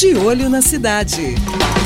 De Olho na Cidade.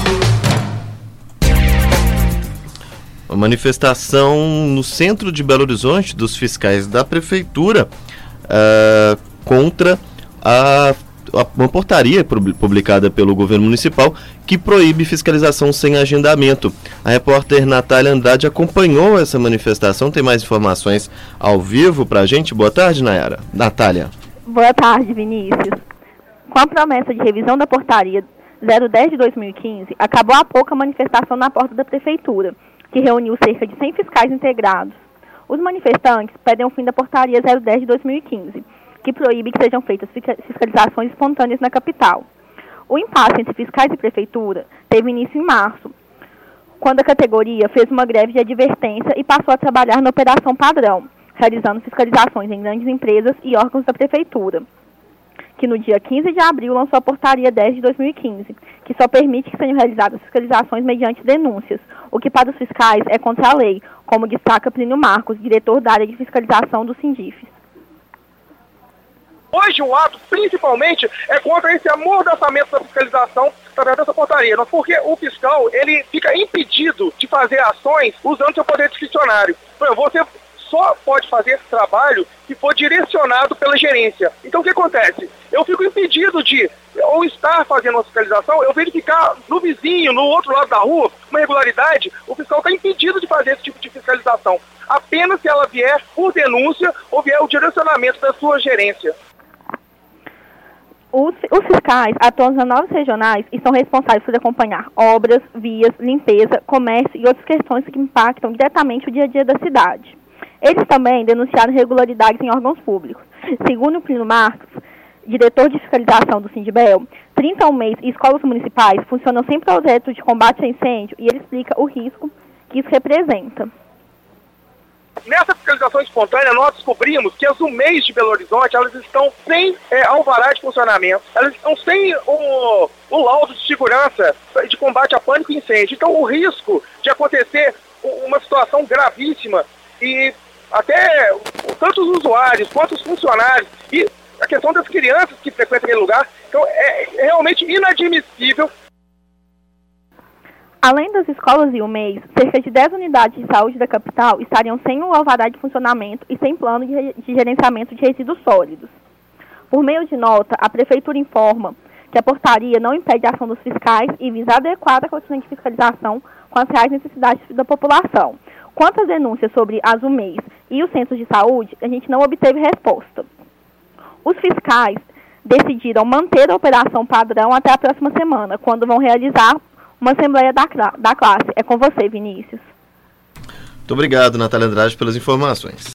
Uma manifestação no centro de Belo Horizonte dos fiscais da prefeitura contra uma portaria publicada pelo governo municipal que proíbe fiscalização sem agendamento. A repórter Natália Andrade acompanhou essa manifestação, tem mais informações ao vivo pra gente. Boa tarde, Nayara. Natália. Boa tarde, Vinícius. Com a promessa de revisão da portaria 010 de 2015, acabou há pouco a manifestação na porta da prefeitura, que reuniu cerca de 100 fiscais integrados. Os manifestantes pedem o fim da portaria 010 de 2015, que proíbe que sejam feitas fiscalizações espontâneas na capital. O impasse entre fiscais e prefeitura teve início em março, quando a categoria fez uma greve de advertência e passou a trabalhar na operação padrão, realizando fiscalizações em grandes empresas e órgãos da prefeitura, que no dia 15 de abril lançou a portaria 10 de 2015, que só permite que sejam realizadas fiscalizações mediante denúncias, o que para os fiscais é contra a lei, como destaca Plínio Marcos, diretor da área de fiscalização do Sindifes. Hoje o ato, principalmente, é contra esse amordaçamento da fiscalização através dessa portaria, porque o fiscal ele fica impedido de fazer ações usando seu poder discricionário. Você só pode fazer esse trabalho se for direcionado pela gerência. Então o que acontece? Eu fico impedido de, ou estar fazendo uma fiscalização, eu verificar no vizinho, no outro lado da rua, uma irregularidade, o fiscal está impedido de fazer esse tipo de fiscalização. Apenas se ela vier por denúncia ou vier o direcionamento da sua gerência. Os fiscais atuam nas 9 regionais e são responsáveis por acompanhar obras, vias, limpeza, comércio e outras questões que impactam diretamente o dia a dia da cidade. Eles também denunciaram irregularidades em órgãos públicos. Segundo o Plínio Marcos, diretor de fiscalização do Sindibel, 30 ao mês e escolas municipais funcionam sem projeto de combate a incêndio e ele explica o risco que isso representa. Nessa fiscalização espontânea, nós descobrimos que as UMEIs de Belo Horizonte, elas estão sem alvará de funcionamento, elas estão sem o laudo de segurança de combate a pânico e incêndio. Então, o risco de acontecer uma situação gravíssima e até tanto os usuários quanto os funcionários e a questão das crianças que frequentam aquele lugar, então é realmente inadmissível. Além das escolas e UMEIs, cerca de 10 unidades de saúde da capital estariam sem o alvará de funcionamento e sem plano de gerenciamento de resíduos sólidos. Por meio de nota, a Prefeitura informa que a portaria não impede a ação dos fiscais e visa adequar a rotina de fiscalização com as reais necessidades da população. Quanto às denúncias sobre as UMEIs e os centros de saúde, a gente não obteve resposta. Os fiscais decidiram manter a operação padrão até a próxima semana, quando vão realizar uma assembleia da classe. É com você, Vinícius. Muito obrigado, Natália Andrade, pelas informações.